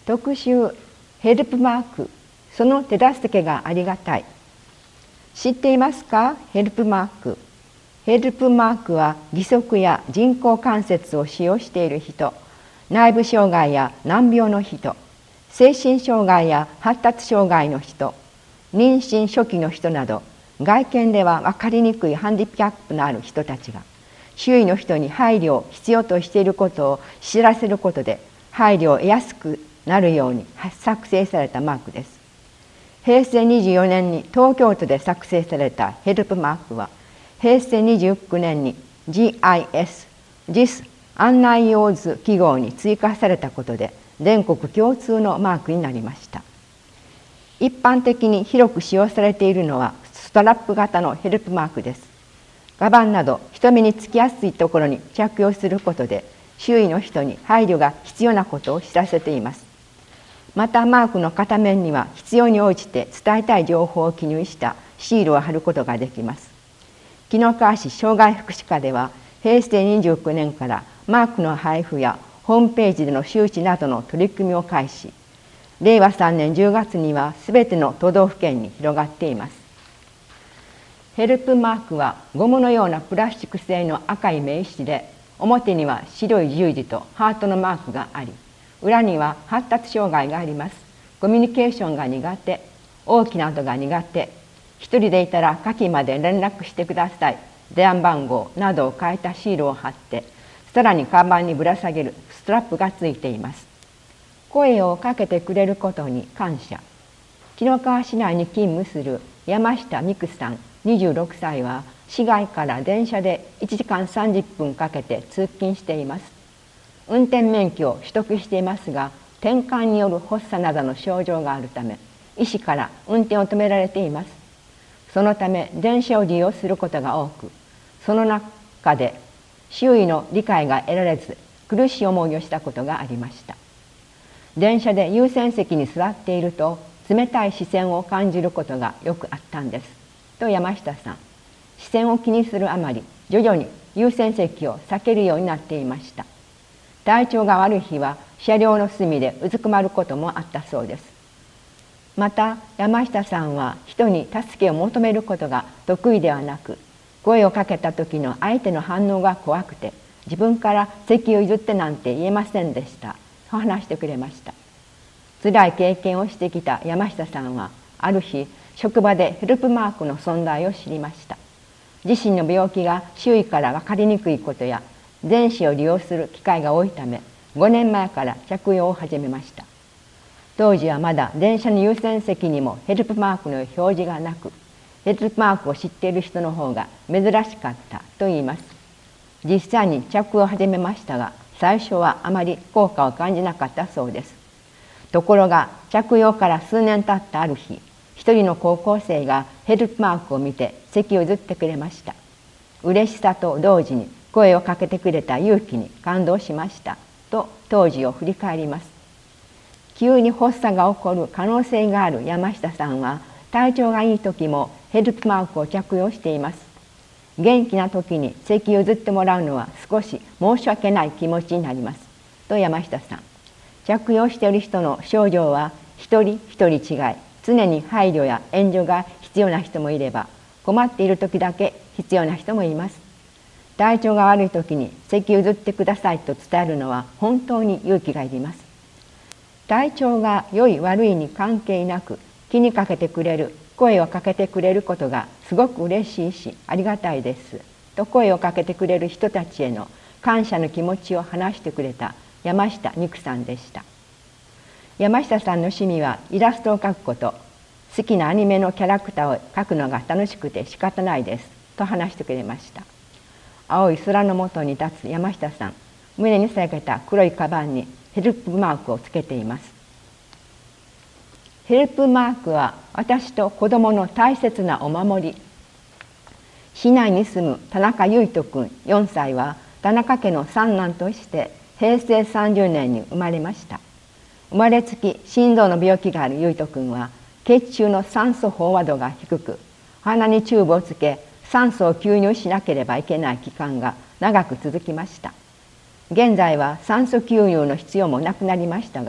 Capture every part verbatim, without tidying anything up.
特集ヘルプマーク、その手助けがありがたい。知っていますか？ヘルプマーク。ヘルプマークは義足や人工関節を使用している人、内部障害や難病の人、精神障害や発達障害の人、妊娠初期の人など、外見では分かりにくいハンディキャップのある人たちが、周囲の人に配慮を必要としていることを知らせることで、配慮を得やすくなるように作成されたマークです。へいせいにじゅうよねんに東京都で作成されたヘルプマークは、へいせいにじゅうきゅうねんに ジーアイエス ジス 案内用図記号に追加されたことで、全国共通のマークになりました。一般的に広く使用されているのはストラップ型のヘルプマークです。カバンなど人目につきやすいところに着用することで、周囲の人に配慮が必要なことを知らせています。またマークの片面には必要に応じて伝えたい情報を記入したシールを貼ることができます。紀の川市障害福祉課ではへいせいにじゅうきゅうねんからマークの配布やホームページでの周知などの取り組みを開始。れいわさんねんじゅうがつにはすべての都道府県に広がっています。ヘルプマークはゴムのようなプラスチック製の赤い名刺で、表には白い十字とハートのマークがあり、裏には発達障害があります。コミュニケーションが苦手、大きな音が苦手、一人でいたら下記まで連絡してください、電話番号などを書いたシールを貼って、さらにカバンにぶら下げるストラップがついています。声をかけてくれることに感謝。紀の川市内に勤務する山下美久さんにじゅうろくさいは、市外から電車でいちじかんさんじゅっぷんかけて通勤しています。運転免許を取得していますが、転換による発作などの症状があるため、医師から運転を止められています。そのため電車を利用することが多く、その中で周囲の理解が得られず苦しい思いをしたことがありました。電車で優先席に座っていると冷たい視線を感じることがよくあったんです、と山下さん。視線を気にするあまり徐々に優先席を避けるようになっていました。体調が悪い日は車両の隅でうずくまることもあったそうです。また山下さんは人に助けを求めることが得意ではなく、声をかけた時の相手の反応が怖くて、自分から席を譲ってなんて言えませんでしたと話してくれました。辛い経験をしてきた山下さんは、ある日職場でヘルプマークの存在を知りました。自身の病気が周囲から分かりにくいことや、電子を利用する機会が多いため、ごねんまえから着用を始めました。当時はまだ電車の優先席にもヘルプマークの表示がなく、ヘルプマークを知っている人の方が珍しかったと言います。実際に着用を始めましたが、最初はあまり効果を感じなかったそうです。ところが着用から数年経ったある日、一人の高校生がヘルプマークを見て席を譲ってくれました。嬉しさと同時に声をかけてくれた勇気に感動しましたと当時を振り返ります。急に発作が起こる可能性がある山下さんは、体調がいい時もヘルプマークを着用しています。元気な時に席を譲ってもらうのは少し申し訳ない気持ちになりますと山下さん。着用している人の症状は一人一人違い、常に配慮や援助が必要な人もいれば、困っている時だけ必要な人もいます。体調が悪い時に席を譲ってくださいと伝えるのは本当に勇気がいります。体調が良い悪いに関係なく、気にかけてくれる、声をかけてくれることがすごく嬉しいしありがたいですと声をかけてくれる人たちへの感謝の気持ちを話してくれた山下美久さんでした。山下さんの趣味はイラストを描くこと、好きなアニメのキャラクターを描くのが楽しくて仕方ないですと話してくれました。青い空の下に立つ山下さん、胸に下げた黒いカバンにヘルプマークをつけています。ヘルプマークは私と子供の大切なお守り。市内に住む田中結人君よんさいは田中家の三男としてへいせいさんじゅうねんに生まれました。生まれつき心臓の病気がある結人君は血中の酸素飽和度が低く、鼻にチューブをつけ酸素を吸入しなければいけない期間が長く続きました。現在は酸素吸入の必要もなくなりましたが、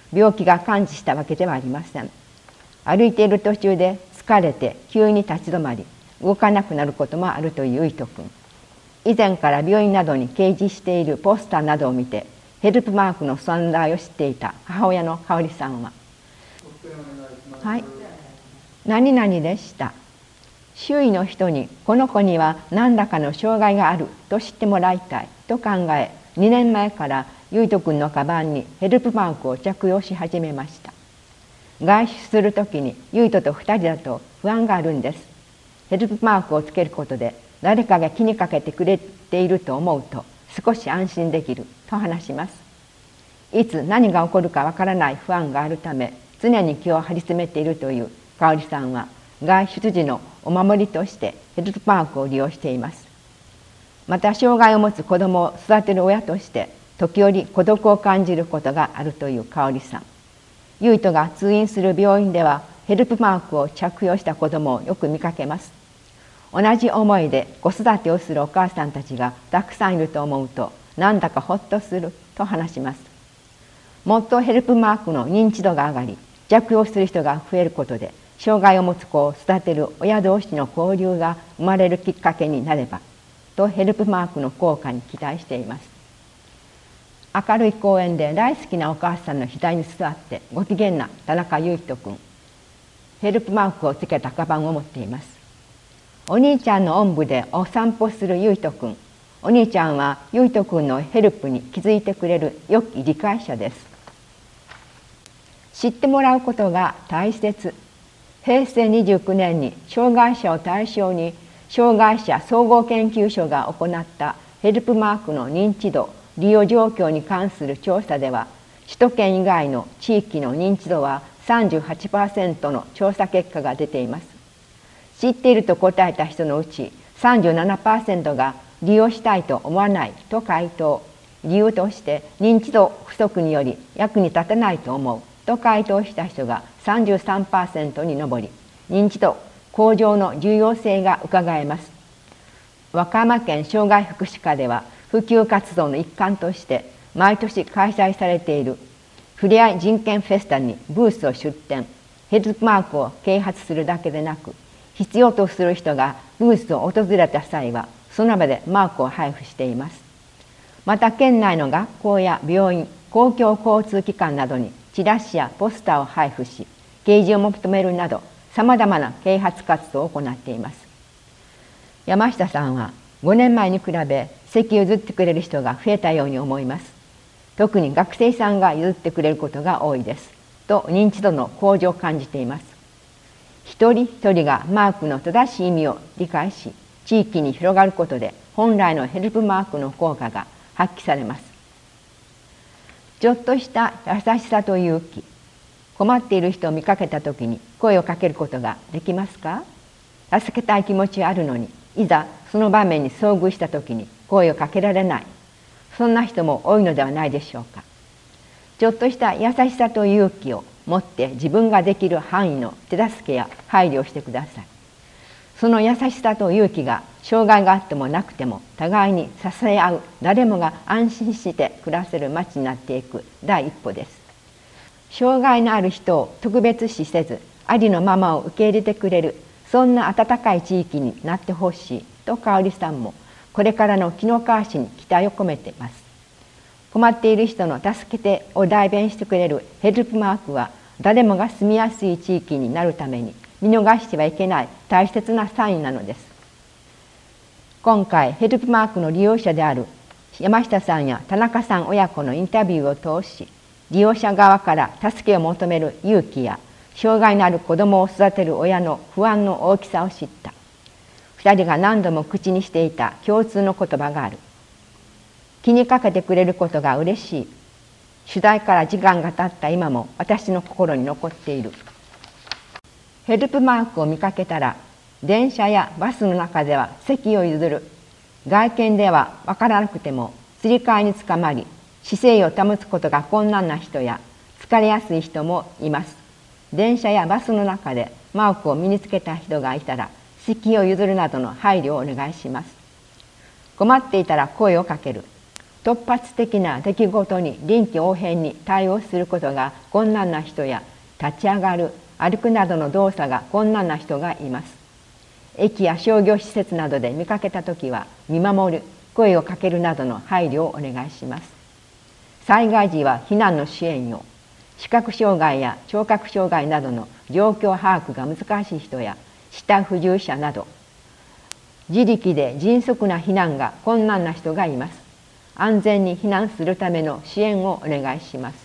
病気が完治したわけではありません。歩いている途中で疲れて急に立ち止まり動かなくなることもあるというゆいとくん。以前から病院などに掲示しているポスターなどを見てヘルプマークの存在を知っていた母親の香織さんは、はい、何々でした。周囲の人にこの子には何らかの障害があると知ってもらいたいと考え、にねんまえからゆいとくんのカバンにヘルプマークを着用し始めました。外出するときにゆいととふたりだと不安があるんです。ヘルプマークをつけることで誰かが気にかけてくれていると思うと少し安心できると話します。いつ何が起こるかわからない不安があるため常に気を張り詰めているという香織さんは、外出時のお守りとしてヘルプマークを利用しています。また障害を持つ子どもを育てる親として時折孤独を感じることがあるという香織さん。ゆいとが通院する病院ではヘルプマークを着用した子どもをよく見かけます。同じ思いで子育てをするお母さんたちがたくさんいると思うとなんだかほっとすると話します。もっとヘルプマークの認知度が上がり着用する人が増えることで障害を持つ子を育てる親同士の交流が生まれるきっかけになればとヘルプマークの効果に期待しています。明るい公園で大好きなお母さんの額に座ってご機嫌な田中ゆいとくん。ヘルプマークをつけたカバンを持っています。お兄ちゃんのおんぶでお散歩するゆいとくん。お兄ちゃんはゆいとくんのヘルプに気づいてくれる良き理解者です。知ってもらうことが大切。へいせいにじゅうきゅうねんに障害者を対象に障害者総合研究所が行ったヘルプマークの認知度利用状況に関する調査では、首都圏以外の地域の認知度は さんじゅうはちパーセント の調査結果が出ています。知っていると答えた人のうち さんじゅうななパーセント が利用したいと思わないと回答。理由として認知度不足により役に立たないと思うと回答した人が さんじゅうさんパーセント に上り、認知度向上の重要性がうかがえます。和歌山県障害福祉課では普及活動の一環として毎年開催されているふれあい人権フェスタにブースを出展、ヘルプマークを啓発するだけでなく、必要とする人がブースを訪れた際はその場でマークを配布しています。また県内の学校や病院、公共交通機関などにチラシやポスターを配布し、掲示を求めるなどさまざまな啓発活動を行っています。山下さんはごねんまえに比べ席を譲ってくれる人が増えたように思います。特に学生さんが譲ってくれることが多いですと認知度の向上を感じています。一人一人がマークの正しい意味を理解し、地域に広がることで本来のヘルプマークの効果が発揮されます。ちょっとした優しさと勇気。困っている人を見かけたときに声をかけることができますか？助けたい気持ちはあるのに、いざその場面に遭遇したときに声をかけられない。そんな人も多いのではないでしょうか。ちょっとした優しさと勇気を持って自分ができる範囲の手助けや配慮をしてください。その優しさと勇気が障害があってもなくても互いに支え合う、誰もが安心して暮らせる街になっていく第一歩です。障害のある人を特別視せず、ありのままを受け入れてくれる、そんな温かい地域になってほしいと香織さんもこれからの紀の川市に期待を込めています。困っている人の助けてを代弁してくれるヘルプマークは誰もが住みやすい地域になるために見逃してはいけない大切なサインなのです。今回ヘルプマークの利用者である山下さんや田中さん親子のインタビューを通し、利用者側から助けを求める勇気や障害のある子どもを育てる親の不安の大きさを知った。二人が何度も口にしていた共通の言葉がある。気にかけてくれることが嬉しい。取材から時間が経った今も私の心に残っている。ヘルプマークを見かけたら、電車やバスの中では席を譲る。外見では分からなくても、つり革につかまり、姿勢を保つことが困難な人や疲れやすい人もいます。電車やバスの中でマークを身につけた人がいたら、席を譲るなどの配慮をお願いします。困っていたら声をかける。 突発的な出来事に臨機応変に対応することが困難な人や、立ち上がる、歩くなどの動作が困難な人がいます。駅や商業施設などで見かけたときは、見守る、声をかけるなどの配慮をお願いします。災害時は避難の支援を、視覚障害や聴覚障害などの状況把握が難しい人や下不自由者など、自力で迅速な避難が困難な人がいます。安全に避難するための支援をお願いします。